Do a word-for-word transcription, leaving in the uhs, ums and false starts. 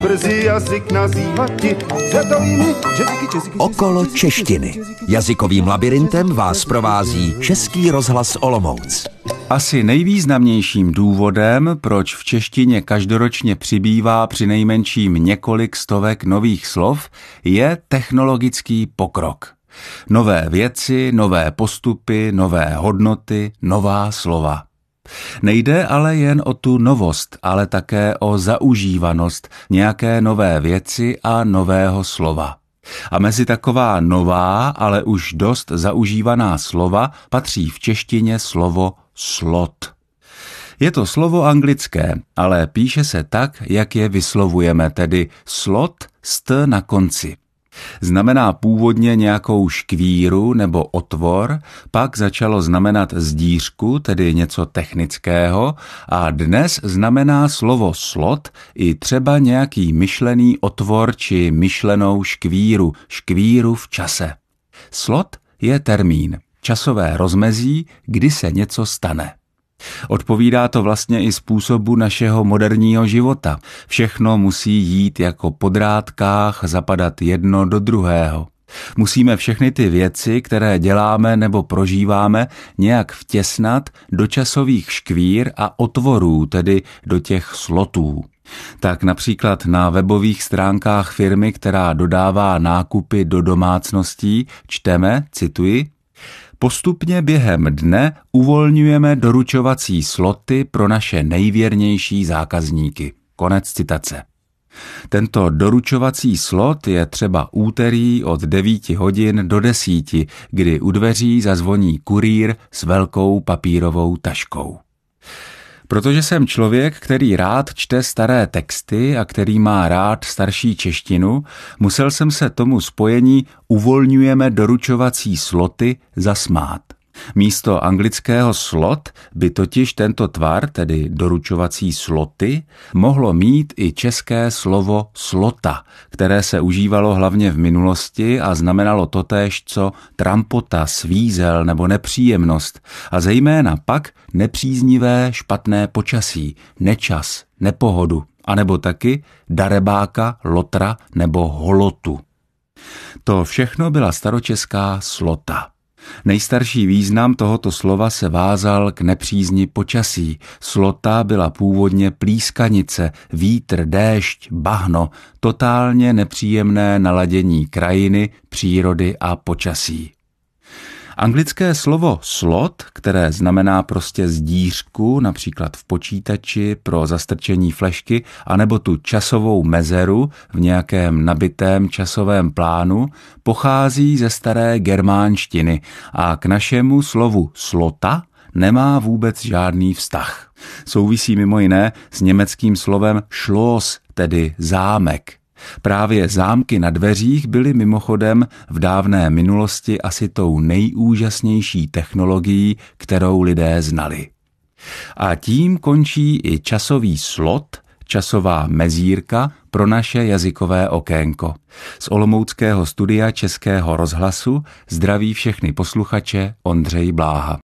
brzy jazyk nazývati světovými jazyky, jazyky. Okolo češtiny. Jazykovým labirintem vás provází Český rozhlas Olomouc. Asi nejvýznamnějším důvodem, proč v češtině každoročně přibývá přinejmenším několik stovek nových slov, je technologický pokrok. Nové věci, nové postupy, nové hodnoty, nová slova. Nejde ale jen o tu novost, ale také o zaužívanost nějaké nové věci a nového slova. A mezi taková nová, ale už dost zaužívaná slova patří v češtině slovo slot. Je to slovo anglické, ale píše se tak, jak je vyslovujeme, tedy slot s t na konci. Znamená původně nějakou škvíru nebo otvor, pak začalo znamenat zdířku, tedy něco technického, a dnes znamená slovo slot i třeba nějaký myšlený otvor či myšlenou škvíru, škvíru v čase. Slot je termín, časové rozmezí, kdy se něco stane. Odpovídá to vlastně i způsobu našeho moderního života. Všechno musí jít jako po drátkách, zapadat jedno do druhého. Musíme všechny ty věci, které děláme nebo prožíváme, nějak vtěsnat do časových škvír a otvorů, tedy do těch slotů. Tak například na webových stránkách firmy, která dodává nákupy do domácností, čteme, cituji, postupně během dne uvolňujeme doručovací sloty pro naše nejvěrnější zákazníky. Konec citace. Tento doručovací slot je třeba úterý od devíti hodin do desíti, kdy u dveří zazvoní kurýr s velkou papírovou taškou. Protože jsem člověk, který rád čte staré texty a který má rád starší češtinu, musel jsem se tomu spojení uvolňujeme doručovací sloty zasmát. Místo anglického slot by totiž tento tvar, tedy doručovací sloty, mohlo mít i české slovo slota, které se užívalo hlavně v minulosti a znamenalo totéž co trampota, svízel nebo nepříjemnost a zejména pak nepříznivé špatné počasí, nečas, nepohodu, anebo taky darebáka, lotra nebo holotu. To všechno byla staročeská slota. Nejstarší význam tohoto slova se vázal k nepřízni počasí. Slota byla původně plískanice, vítr, déšť, bahno, totálně nepříjemné naladění krajiny, přírody a počasí. Anglické slovo slot, které znamená prostě zdířku, například v počítači pro zastrčení flešky, anebo tu časovou mezeru v nějakém nabitém časovém plánu, pochází ze staré germánštiny a k našemu slovu slota nemá vůbec žádný vztah. Souvisí mimo jiné s německým slovem Schloss, tedy zámek. Právě zámky na dveřích byly mimochodem v dávné minulosti asi tou nejúžasnější technologií, kterou lidé znali. A tím končí i časový slot, časová mezírka pro naše jazykové okénko. Z olomouckého studia Českého rozhlasu zdraví všechny posluchače Ondřej Bláha.